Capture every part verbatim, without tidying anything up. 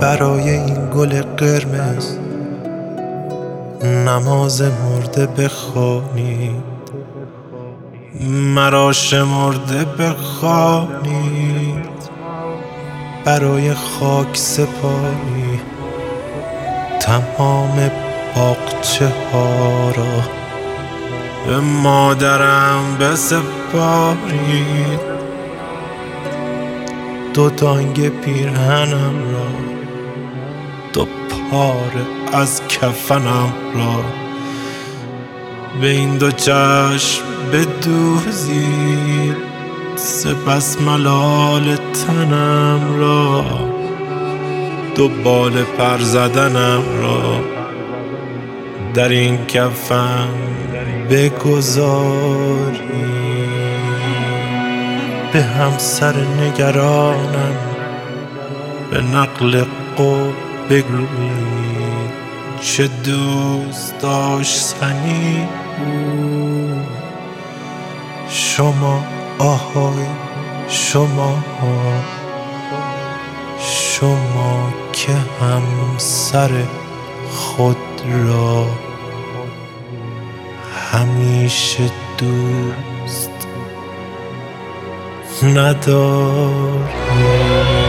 برای این گل قرمز نماز مرده بخوانید، مرا شمرده بخوانید. برای خاک سپاری تمام باغچه ها را به مادرم بسپارید. دو دانگ پیرهنم را، دو پاره از کفنم را به این دو چشم بدوزید. سپس ملال تنم را، دو بال پر زدنم را در این کفن بگذارید. به همسر نگرانم به نقل قول بگویید چه دوست داشتنی بود. شما آهای شما شما که همسر خود را همیشه دوست نداری.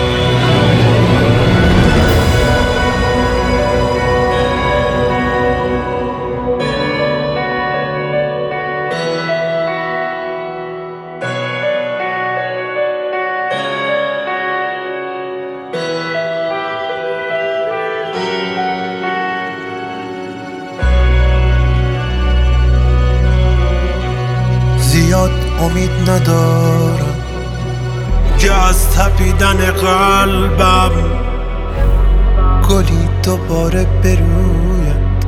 زیاد امید ندارم که از تپیدن قلبم گلی دوباره بروید،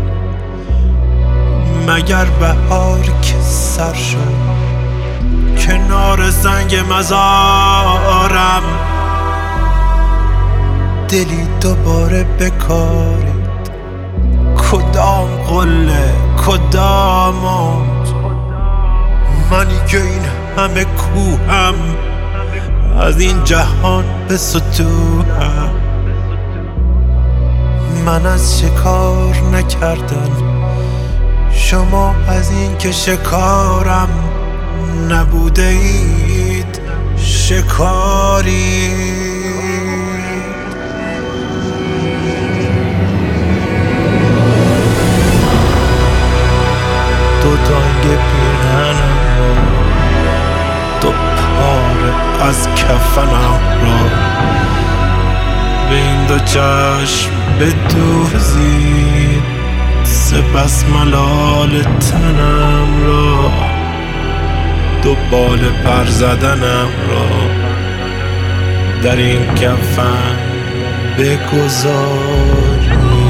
مگر بهار که سر شد کنار سنگ مزارم دلی دوباره بکارید. کدام قله کدام موج، منی که این همه کوهم از این جهان به ستوهم. من از شکار نکردن، شما از این که شکارم نبوده اید شکاری. دو دانگ پیرهنم را، دو پاره از کفنم را به این دو چشم بدوزید. سپس ملال تنم را، دو بال پر زدنم را در این کفن بگذارید.